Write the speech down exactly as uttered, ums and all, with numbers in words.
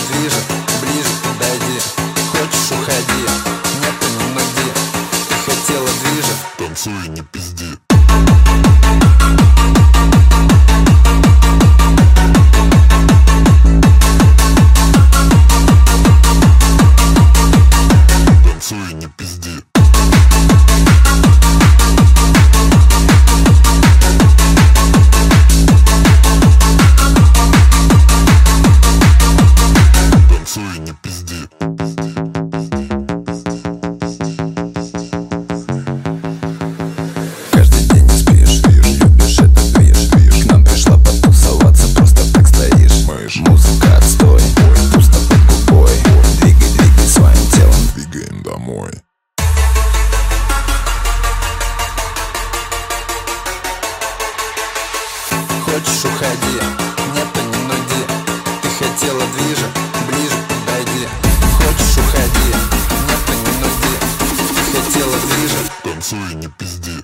движа, ближе подойди. Хочешь, уходи, нет, ты не нуди. Ты хотела движа, танцуй, не пизди. Танцуй, не пизди. Танцуй, не пизди. Каждый день не спишь, любишь этот движ. К нам пришла потусоваться, просто так стоишь. Музыка отстой, пусто под губой. Двигай, двигай своим телом, Двигаем домой. хочешь, уходи, нет, ты не нуди. Ты хотела движа, ближе подойди. Хочешь, уходи, нет, ты не нуди. Ты хотела движа, Танцуй, не пизди.